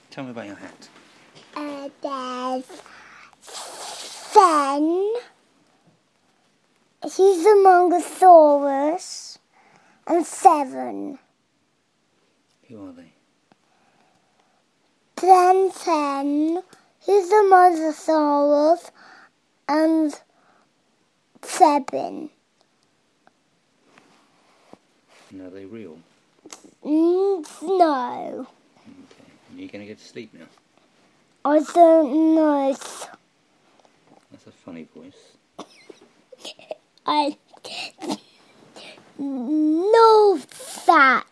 Tell me about your hat. There's Fen. He's a Mongosaurus. And 7. Who are they? Then 10. He's a Mongosaurus. And 7. And are they real? No. Okay. Are you going to get to sleep now? I don't know. That's a funny voice. I know that.